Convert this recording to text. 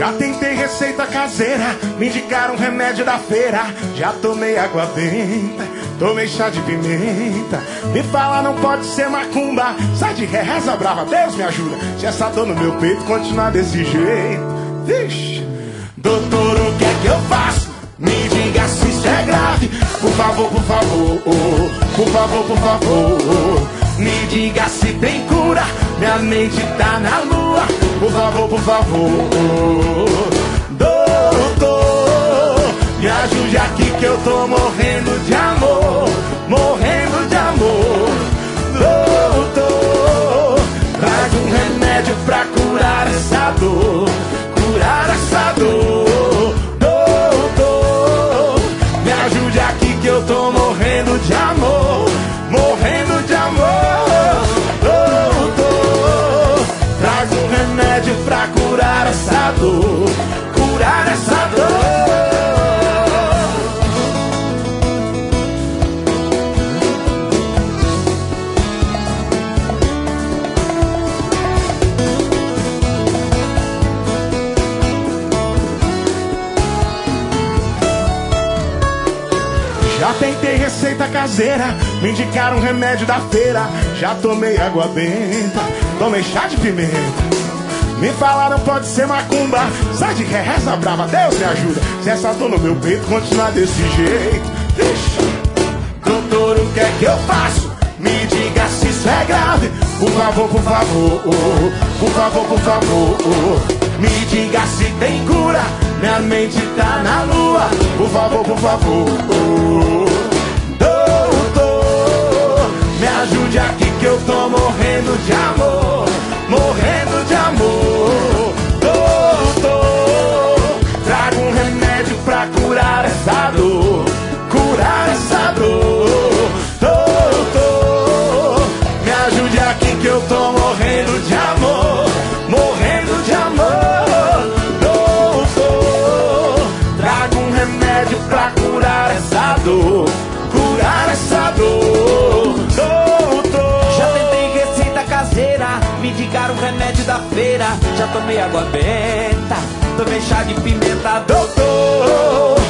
Já tentei receita caseira, me indicaram remédio da feira. Já tomei água benta, tomei chá de pimenta. Me fala não pode ser macumba, sai de reza brava, Deus me ajuda. Se essa dor no meu peito continuar desse jeito, vixe. Doutor, o que é que eu faço? Me diga se isso é grave. Por favor, por favor, por favor, por favor. Me diga se tem cura, minha mente tá na lua. Por favor, por favor. Doutor, me ajude aqui que eu tô morrendo de amor. Morrendo de amor. Doutor, traga um remédio pra curar essa dor. Curar essa dor. Doutor, me ajude aqui que eu tô morrendo de amor. Morrendo de amor. Doutor, traga um remédio pra curar essa dor. Curar essa dor. Já tentei receita caseira, me indicaram remédio da feira. Já tomei água benta, tomei chá de pimenta. Me falaram pode ser macumba, sai de reza brava, Deus me ajuda. Se essa dor no meu peito continuar desse jeito, ixi. Doutor, o que é que eu faço? Me diga se isso é grave. Por favor, por favor, por favor, por favor. Me diga se tem cura, minha mente tá na lua. Por favor, por favor. Doutor, me ajude aqui que eu tô morrendo de amor. Morrendo de amor. Doutor, traga um remédio pra curar essa dor. Curar essa dor. Doutor, me ajude aqui que eu tô morrendo de amor. Morrendo de amor. Doutor, traga um remédio pra curar essa dor. Curar essa dor. Doutor, já tentei receita caseira, me indicaram remédio da feira. Já tomei água benta, tomei chá de pimenta. doutor,